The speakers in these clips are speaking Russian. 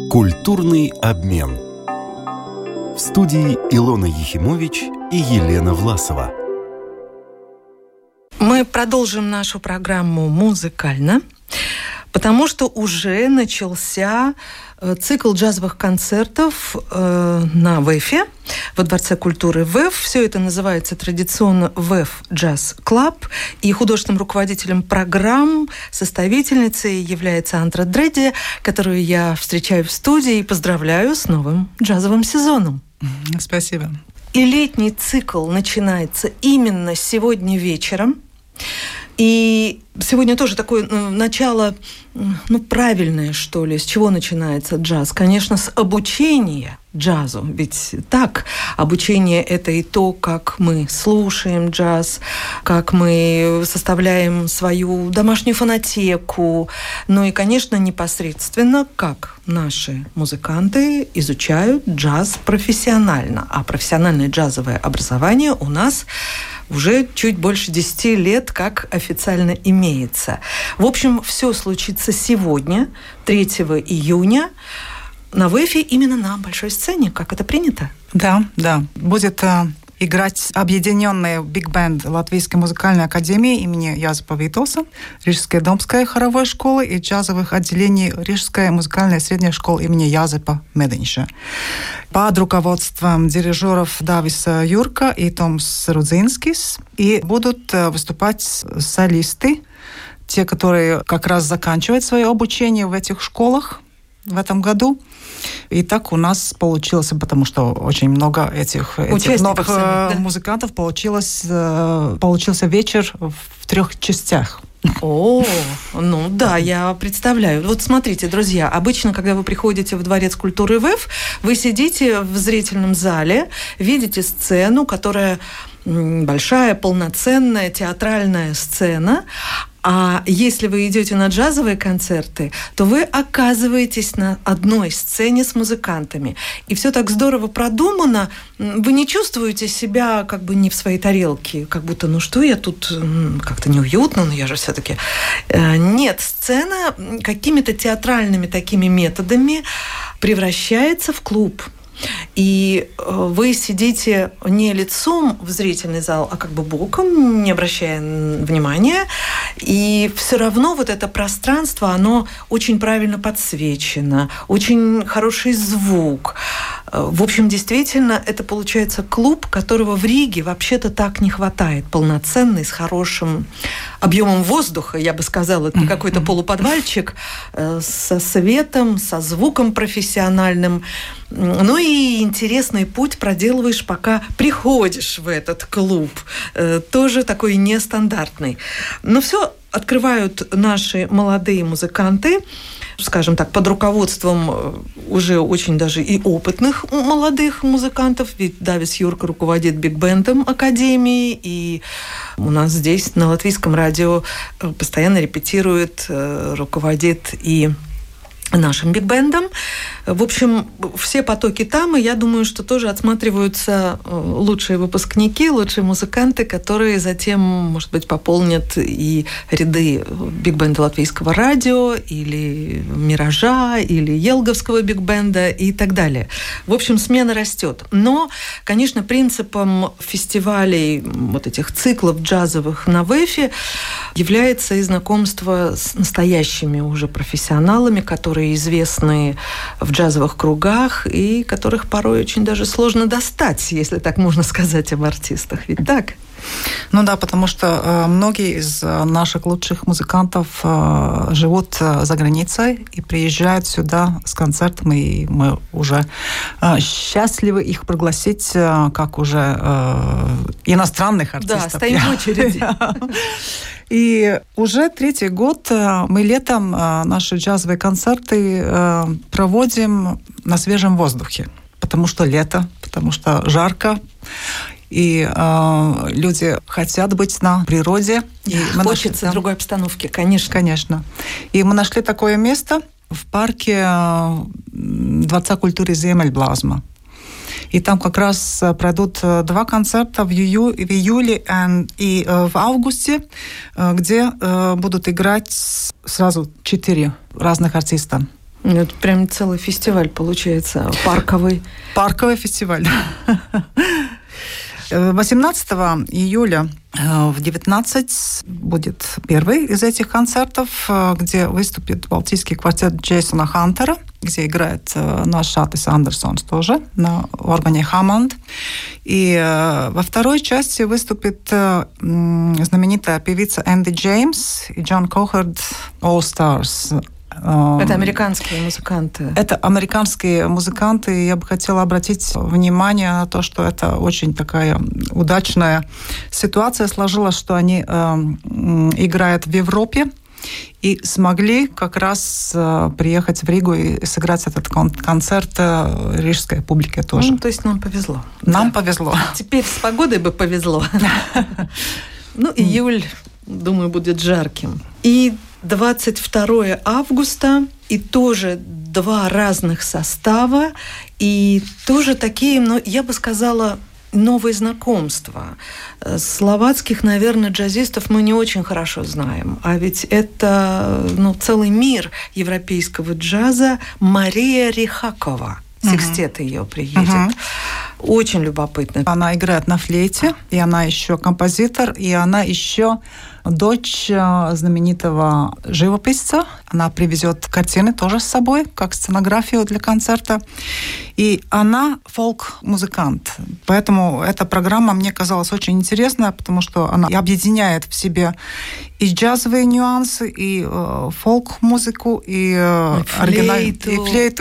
Культурный обмен. В студии Илона Ехимович и Елена Власова. Мы продолжим нашу программу музыкально, потому что уже начался цикл джазовых концертов на ВЭФе, во Дворце культуры ВЭФ. Все это называется традиционно ВЭФ Джаз Клаб. И художественным руководителем программ, составительницей является Андра Дредди, которую я встречаю в студии и поздравляю с новым джазовым сезоном. Спасибо. И летний цикл начинается именно сегодня вечером. И сегодня тоже такое начало, правильное, что ли. С чего начинается джаз? Конечно, с обучения джазу. Ведь так, обучение – это и то, как мы слушаем джаз, как мы составляем свою домашнюю фонотеку. Ну и, конечно, непосредственно, как наши музыканты изучают джаз профессионально. А профессиональное джазовое образование у нас уже чуть больше 10 лет как официально имеется. В общем, все случится сегодня, 3 июня, на ВЭФе, именно на большой сцене, как это принято. Да. Будет играть объединенный биг-бенд Латвийской музыкальной академии имени Язепа Витолса, Рижской домской хоровой школы и джазовых отделений Рижской музыкальной средней школы имени Язепа Мединša. Под руководством дирижеров Дависа Юрка и Томс Рудзинскис. И будут выступать солисты, те, которые как раз заканчивают свое обучение в этих школах в этом году. И так у нас получилось, потому что очень много этих новых музыкантов получился вечер в 3 частях. Я представляю. Вот смотрите, друзья, обычно, когда вы приходите в Дворец культуры ВЭФ, вы сидите в зрительном зале, видите сцену, которая большая, полноценная, театральная сцена. А если вы идете на джазовые концерты, то вы оказываетесь на одной сцене с музыкантами. И все так здорово продумано. Вы не чувствуете себя как бы не в своей тарелке, как будто, что я тут как-то неуютно, но я же все-таки... Нет, сцена какими-то театральными такими методами превращается в клуб. И вы сидите не лицом в зрительный зал, а как бы боком, не обращая внимания. И все равно вот это пространство, оно очень правильно подсвечено, очень хороший звук. В общем, действительно, это получается клуб, которого в Риге вообще-то так не хватает. Полноценный, с хорошим объемом воздуха, я бы сказала, это не какой-то полуподвальчик, со светом, со звуком профессиональным. Ну и интересный путь проделываешь, пока приходишь в этот клуб. Тоже такой нестандартный. Но все открывают наши молодые музыканты, скажем так, под руководством уже очень даже и опытных молодых музыкантов. Ведь Давис Юрка руководит биг-бендом Академии, и у нас здесь на Латвийском радио постоянно репетирует, руководит и нашим биг-бендом. В общем, все потоки там, и я думаю, что тоже отсматриваются лучшие выпускники, лучшие музыканты, которые затем, может быть, пополнят и ряды биг-бенда Латвийского радио, или Миража, или Елговского биг-бенда и так далее. В общем, смена растет. Но, конечно, принципом фестивалей, вот этих циклов джазовых на ВЭФе является и знакомство с настоящими уже профессионалами, которые известны в джазовых кругах и которых порой очень даже сложно достать, если так можно сказать об артистах. Ведь так? Ну да, потому что многие из наших лучших музыкантов живут за границей и приезжают сюда с концертом, и мы уже счастливы их пригласить как уже иностранных артистов. Да, стоим в очереди. И уже 3-й год мы летом наши джазовые концерты проводим на свежем воздухе, потому что лето, потому что жарко. И люди хотят быть на природе. И хочется другой обстановки, конечно. Конечно. И мы нашли такое место в парке Дворца культуры Зiemeļblāzma. И там как раз пройдут 2 концерта в июле и в августе, где будут играть сразу 4 разных артиста. Это прям целый фестиваль получается, парковый. Парковый фестиваль. 18 июля в 19 будет первый из этих концертов, где выступит балтийский квартет Джейсона Хантера, где играет наш Шатис Андерсонс тоже на органе Hammond. И во второй части выступит знаменитая певица Энди Джеймс и Джон Кохард All Stars. Это американские музыканты. Это американские музыканты. Я бы хотела обратить внимание на то, что это очень такая удачная ситуация сложилась, что они играют в Европе и смогли как раз приехать в Ригу и сыграть этот концерт рижской публике тоже. Ну, то есть нам повезло. Нам повезло. Теперь с погодой бы повезло. Ну, июль, думаю, будет жарким. И 22 августа, и тоже два разных состава, и тоже такие, ну, я бы сказала, новые знакомства. Словацких, наверное, джазистов мы не очень хорошо знаем, а ведь это, ну, целый мир европейского джаза. Мария Рихакова. Секстет ее приедет. Очень любопытно. Она играет на флейте, и она еще композитор, и она еще дочь знаменитого живописца. Она привезет картины тоже с собой, как сценографию для концерта. И она фолк-музыкант. Поэтому эта программа мне казалась очень интересная, потому что она объединяет в себе и джазовые нюансы, и фолк-музыку, и флейту.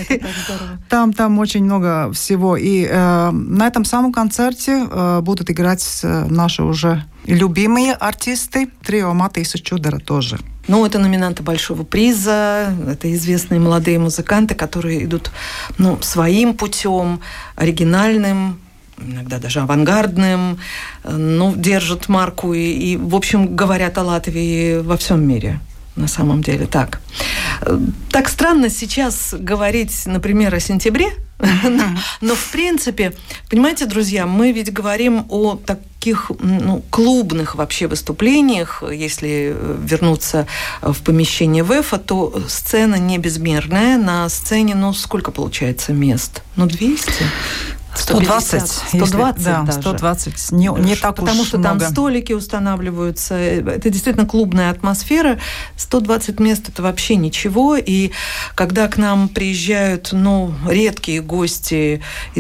Там очень много всего. И на этом самом концерте будут играть наши уже любимые артисты. Трио Матиса Чудера тоже. Ну, это номинанты Большого приза, это известные молодые музыканты, которые идут, ну, своим путем, оригинальным, иногда даже авангардным, ну, держат марку и, в общем, говорят о Латвии во всем мире. На самом деле так. Так странно сейчас говорить, например, о сентябре, но в принципе, понимаете, друзья, мы ведь говорим о таких, ну, клубных вообще выступлениях. Если вернуться в помещение ВЭФа, то сцена не безмерная. На сцене, ну, сколько получается мест? Ну, 200? 120. 120 да, даже. 120. Не так потому уж что много. Там столики устанавливаются. Это действительно клубная атмосфера. 120 мест – это вообще ничего. И когда к нам приезжают, ну, редкие гости,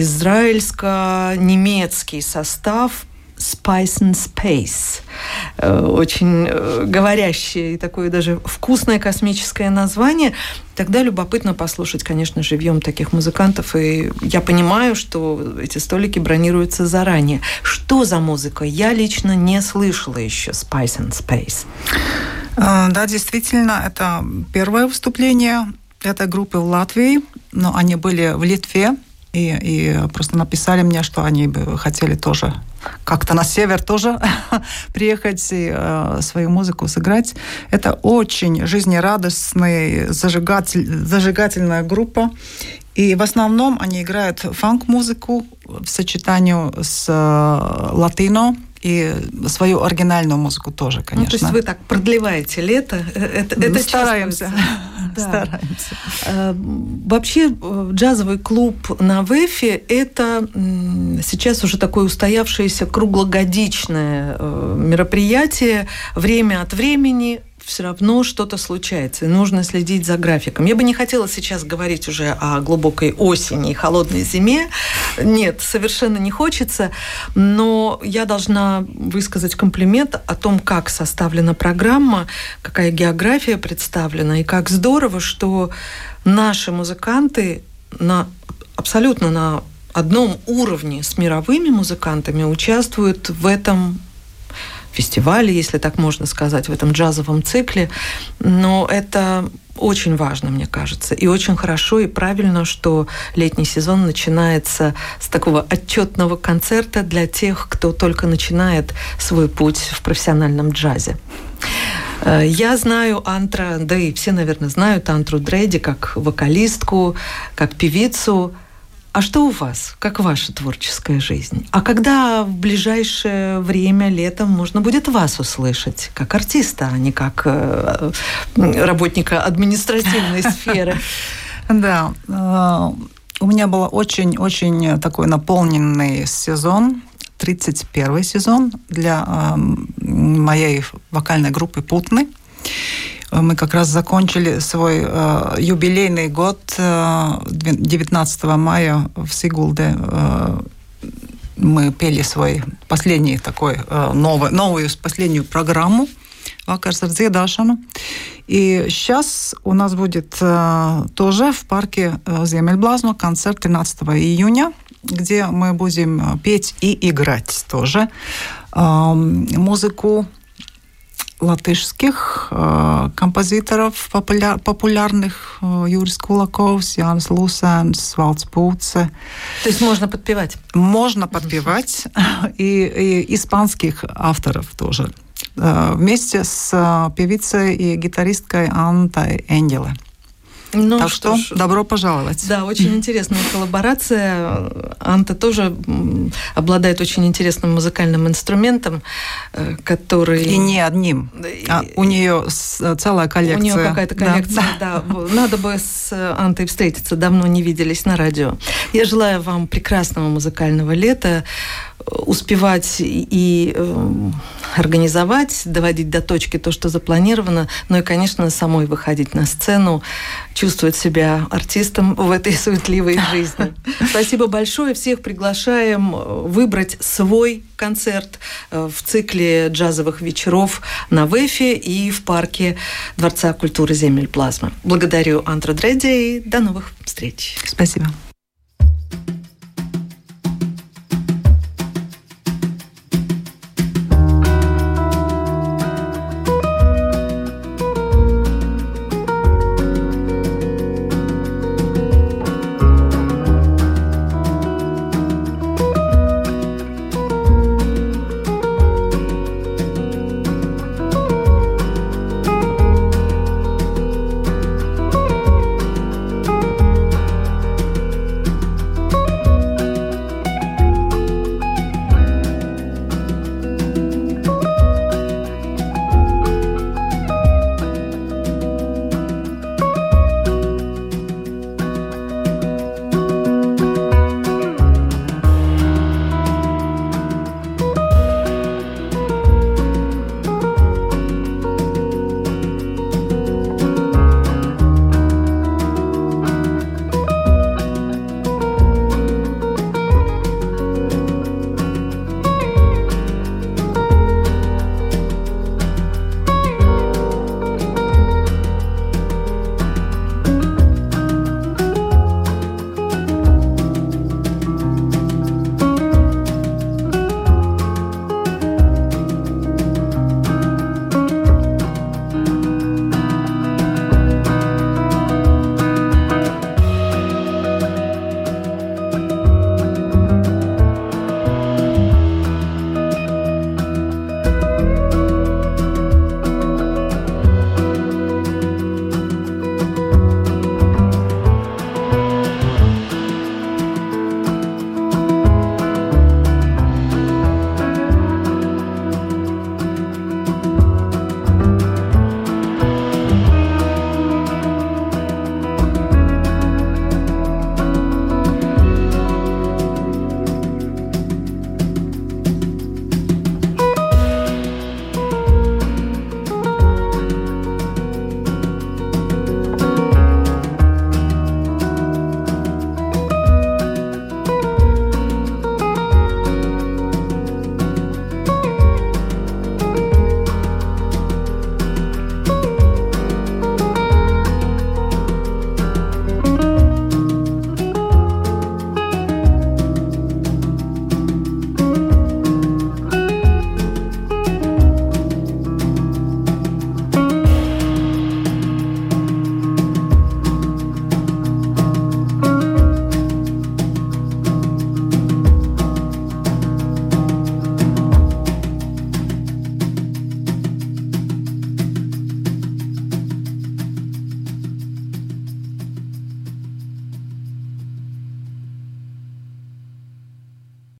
израильско-немецкий состав, Spice and Space. Очень говорящее и такое даже вкусное космическое название. Тогда любопытно послушать, конечно, живьем таких музыкантов. И я понимаю, что эти столики бронируются заранее. Что за музыка? Я лично не слышала еще Spice and Space. Да, действительно, это первое выступление этой группы в Латвии. Но они были в Литве. И просто написали мне, что они бы хотели тоже как-то на север тоже приехать и свою музыку сыграть. Это очень жизнерадостная, зажигательная группа. И в основном они играют фанк-музыку в сочетании с латино и свою оригинальную музыку тоже, конечно. Ну, то есть вы так продлеваете лето. Это стараемся. Да. Стараемся. Вообще джазовый клуб на ВЭФе – это сейчас уже такое устоявшееся круглогодичное мероприятие. Время от времени все равно что-то случается, и нужно следить за графиком. Я бы не хотела сейчас говорить уже о глубокой осени и холодной зиме. Нет, совершенно не хочется, но я должна высказать комплимент о том, как составлена программа, какая география представлена, и как здорово, что наши музыканты абсолютно на одном уровне с мировыми музыкантами участвуют в этом фестивале, если так можно сказать, в этом джазовом цикле. Но это очень важно, мне кажется. И очень хорошо и правильно, что летний сезон начинается с такого отчетного концерта для тех, кто только начинает свой путь в профессиональном джазе. Я знаю Антра, да и все, наверное, знают Антру Дрейди как вокалистку, как певицу. А что у вас? Как ваша творческая жизнь? А когда в ближайшее время, летом, можно будет вас услышать как артиста, а не как работника административной сферы? Да, у меня был очень-очень такой наполненный сезон, 31-й сезон для моей вокальной группы «Путны». Мы как раз закончили свой юбилейный год 19 мая в Сигулде. Мы пели свой последний такой новую последнюю программу «Vakars ar dziedāšanu». И сейчас у нас будет тоже в парке Зиемельблазма концерт 13 июня, где мы будем петь и играть тоже музыку латышских композиторов популярных: Юрис Кулаковs, Jānis Lusēns, Valds Pūce. То есть можно подпевать? Можно подпевать. И испанских авторов тоже. Вместе с певицей и гитаристкой Антой Энгеле. Ну, так что добро пожаловать. Да, очень интересная коллаборация. Анта тоже обладает очень интересным музыкальным инструментом, который... И не одним. У нее целая коллекция. У нее какая-то коллекция, да. Надо бы с Антой встретиться. Давно не виделись на радио. Я желаю вам прекрасного музыкального лета, успевать и организовать, доводить до точки то, что запланировано, но и, конечно, самой выходить на сцену, чувствовать себя артистом в этой суетливой жизни. Спасибо большое. Всех приглашаем выбрать свой концерт в цикле джазовых вечеров на ВЭФе и в парке Дворца культуры Зиемельблазма. Благодарю Антру Дреди и до новых встреч. Спасибо.